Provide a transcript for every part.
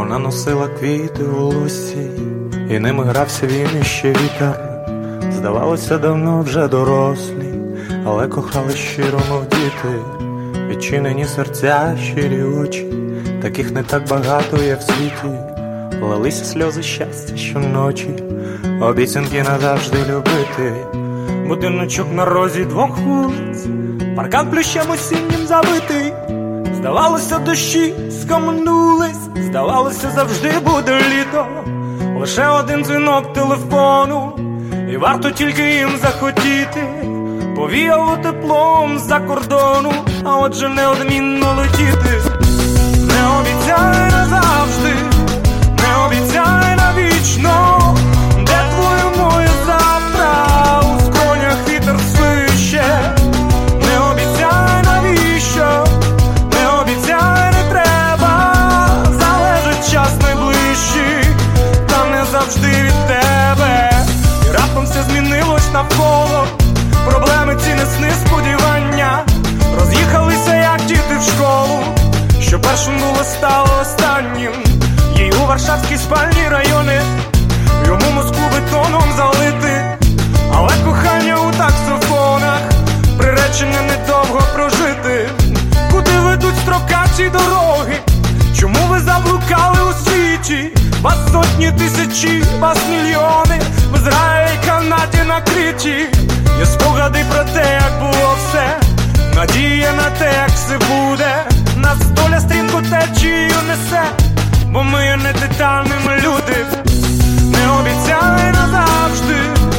Вона носила квіти у лусі, і ними грався він і ще вітер. Здавалося, давно вже дорослі, але кохали щиро, мов діти. Відчинені серця, щирі очі, таких не так багато є в світі. Лилися сльози щастя щоночі, обіцянки назавжди любити. Будиночок на розі двох вулиць, паркан плющем осіннім забитий. Здавалося, дощі скам'янулись, здавалося, завжди буде літо. Лише один дзвінок телефону, і варто тільки їм захотіти. Повіяло теплом з-за кордону, а отже неодмінно летіти. Не обіцяй назавжди, не обіцяй навічно, де твоє моє завтра, у скронях вітер свище. Не обіцяй навіщо, не обіцяй не треба, залежить час найближчий, та не завжди від тебе. І раптом все змінилось навколо, проблеми ці не сни, сподівання роз'їхалися, як діти в школу. Що першим було, стало останнім. Їй у варшавські спальні райони, йому Москву бетоном залити. Але кохання у таксофонах, приречене недовго прожити. Куди ведуть строкаті дороги? Чому ви заблукали у світі? Вас сотні тисячі, вас мільйони, в Ізраїлі канаті накриті. Є спогади про те, як було все, надія на те, як все буде. Нас доля стрімко течією несе, бо ми є не титанами люди. Не обіцяй назавжди,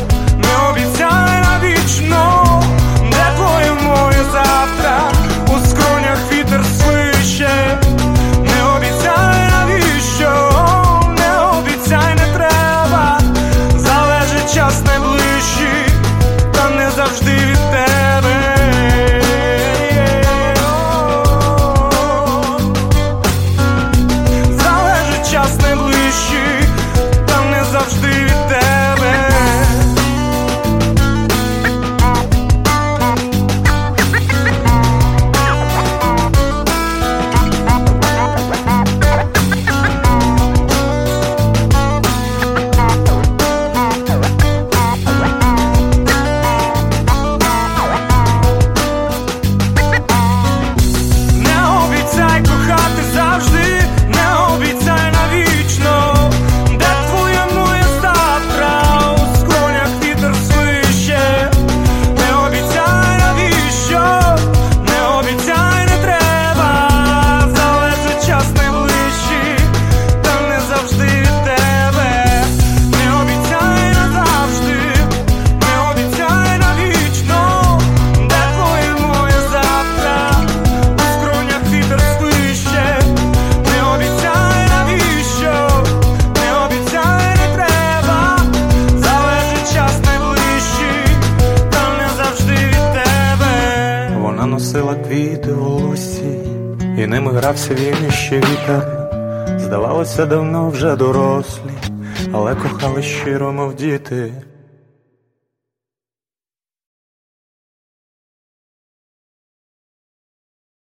не обіцяй навічно, де твоє моє завтра, у скронях вітер свище. Не обіцяй навіщо, не обіцяй не треба, залежить час найближчий, та не завжди від тебе. Залежить час найближчий, та не завжди від тебе. Носила квіти у лусі, і ними грався він і ще вітер. Здавалося, давно вже дорослі, але кохали щиро, мов діти.